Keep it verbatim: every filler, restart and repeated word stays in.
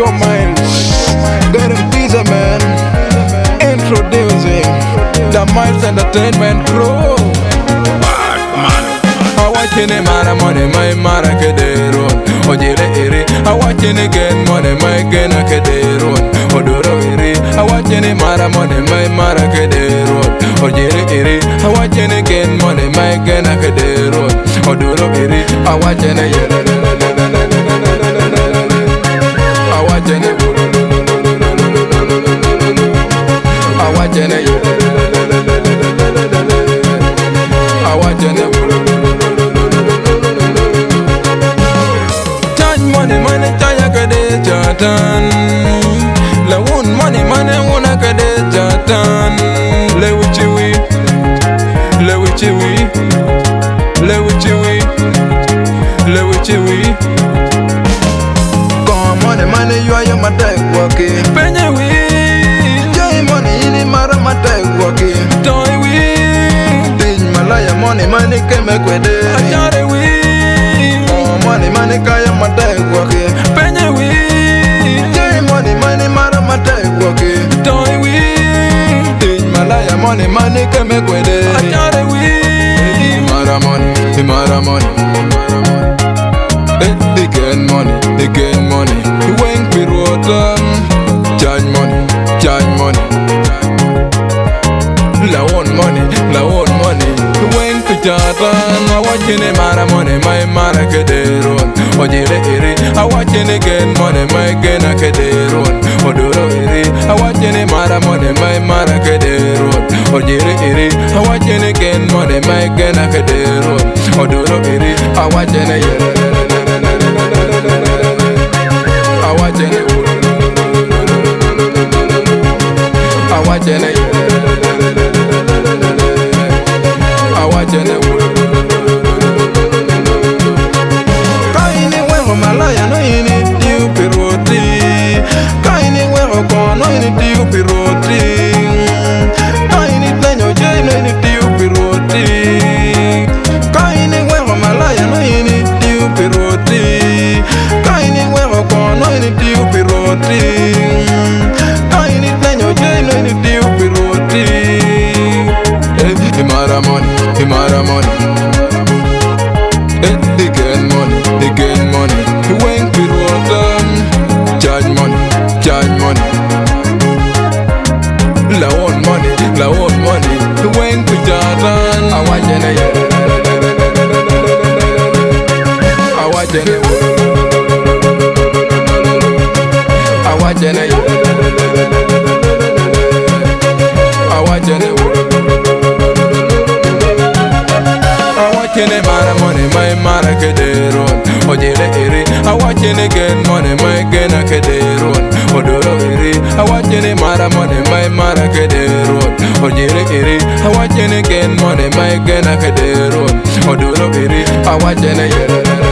Show Miles, getting pizza man. Introducing the Miles Entertainment Crew. I watching a man money, my mara kedero. Ojere ere, I watching again money, my gena kedero. Odoro ere, I watching a mara money, my mara kedero. Ojere ere, I watching again money, my gena kedero. Odoro ere, I watching a yere. I watching a I watching a I watching a money, money, taya kade jatan. La one money, money, una kade jatan. Le wichiwi, le wichiwi, le wichiwi, le wichiwi. Come money, money, you are your matai waki. Penye wi, jai money, ini mara matai waki. Toy wi, dij malaya money, money keme kwede. Ajare wi. Money, money, kaya matai waki. Penye wi, jai money, money, mara matai waki. Toy wi, dij malaya money, money keme kwede. Ajare wi, mara money, mara money. Eh, again money, again money. Weng piruotan, charge money, charge money. La one money, la one money. Weng pijatan, I watching a mara money, my mara kederon. Ojere ere, I watching again money, my gena kederon. Odoro ere, I watching a mara money, my mara kederon. Ojere ere, I watching again money, my gena kederon. Odoro ere, I watching a yere. I watching a I watching a I watching a Kaini weho malaya no ini tiu piroti. Kaini weho kono ini tiu piroti. Kaini tenyo jay no ini tiu piroti. Kaini weho malaya no ini tiu piroti. Kaini weho kono ini tiu piroti. Kaini tenyo jay no ini tiu piroti. Imara money, imara money. Eh, again money, again money. Weng piruotan, charge money, charge money. La one money, la one money. Weng pijatan. I watching a yere. I watching a I watching a I watching a Watching mara money, my mara kederon. Ojere ere, I watching again money, my gena kederon. Odoro ere, I watching mara money, my mara kederon. Ojere ere, I watching again money, my gena kederon. Odoro ere, I watching a yere.